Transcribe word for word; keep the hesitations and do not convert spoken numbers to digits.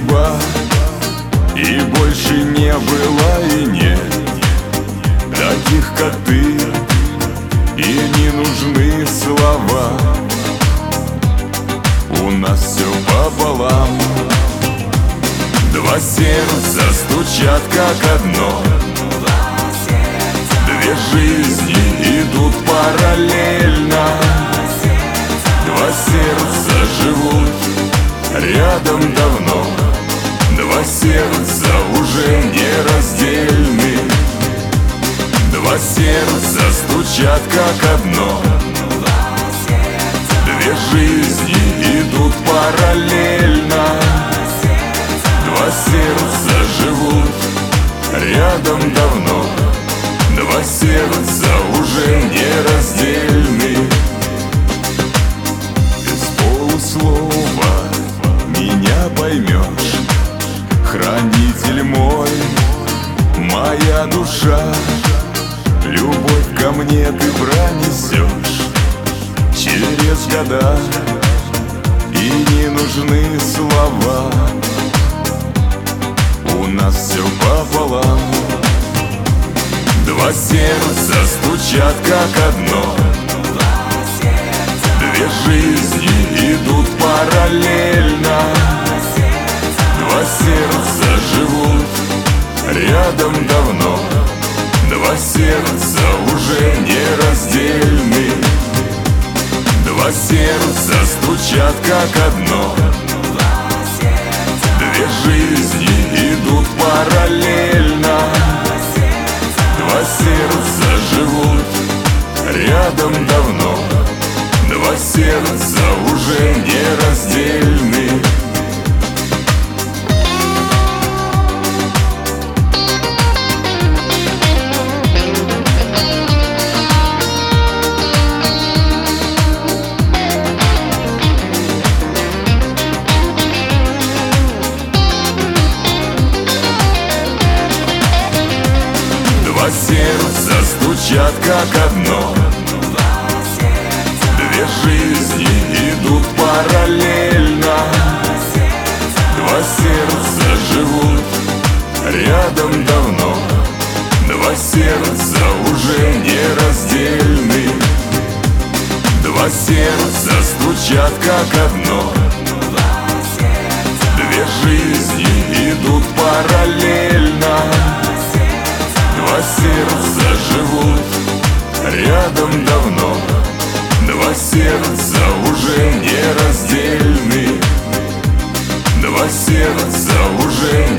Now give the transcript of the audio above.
судьба, и больше не было и нет таких, как ты, и не нужны слова. У нас все пополам. Два сердца стучат как одно, две жизни идут параллельно. Два сердца живут рядом давно, два сердца уже не раздельны. Два сердца стучат как одно, две жизни идут параллельно. Два сердца живут рядом давно, два сердца уже не раздельны. Без полуслова меня поймешь, хранитель мой, моя душа. Любовь ко мне ты пронесешь через года, и не нужны слова. У нас все пополам. Два сердца стучат как одно, две жизни идут параллельно. Два сердца живут рядом давно, два сердца уже не раздельны. Два сердца стучат как одно, две жизни идут параллельно. Два сердца живут рядом давно, два сердца уже не раздельны. Два сердца стучат как одно, две жизни идут параллельно. Два сердца живут рядом давно, два сердца уже не раздельны. Два сердца стучат как одно, две жизни идут параллельно. Два сердца живут рядом давно, два сердца уже не раздельны. Два сердца уже